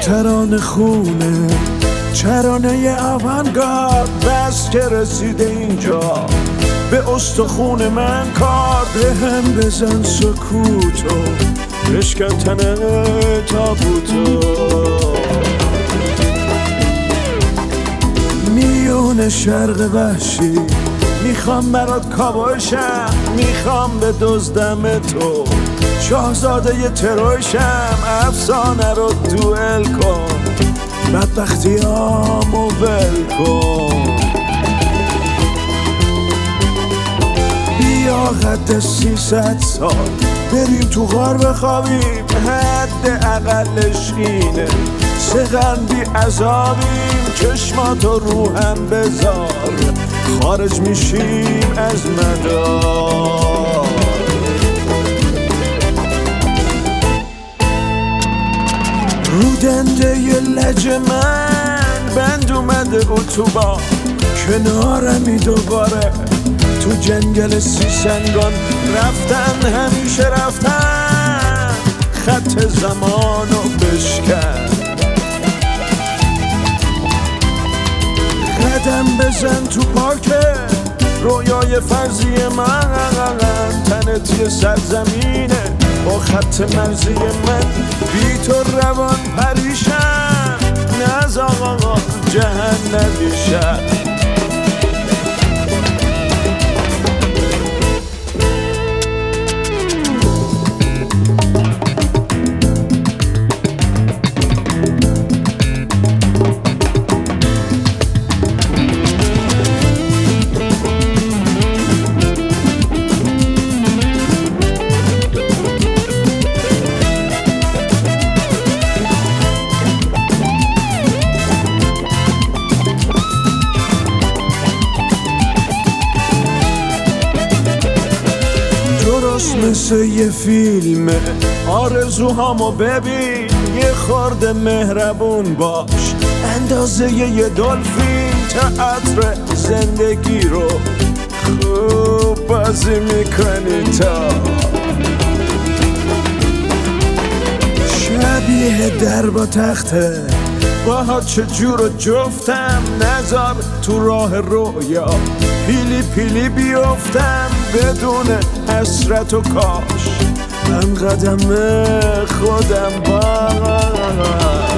ترانه خونه، ترانه آونگارد، بس که رسیده اینجا به استخون من کار. به هم بزن سکوتو، بشکن تن تابوتو. میون شرق وحشی میخوام برات کابوشم، میخوام به دزدم تو شاهزاده ی تروشم. افسانه رو دوئل کن، بدبختیامو ول کن. بیا قد 300 سال بریم تو غار بخوابیم، حد اقلش اینه سقن بی عذابیم. چشماتو روهم بذار، خارج میشیم از مدار. رو دنده ی لج من بند اومده اتوبان، کنارمی دوباره تو جنگل 30 سنگان. رفتن همیشه رفتن، خط زمانو بشکن. قدم بزن تو پارک رویای فرضی من، تنت یه سرزمینه با خط مرزی من. بی تو روان پریشم، نز آقا جهنمی شد. مثل یه فیلمه، آرزوهامو ببین، یه خورده مهربون باش، اندازه یه دلفین. تئاتر زندگی رو خوب بازی میکنی تا شبیه در با تخته. باها چجور جفتم، نذار تو راه رویا پیلی پیلی بیفتم بدون حسرت و کاش من قدم خودم با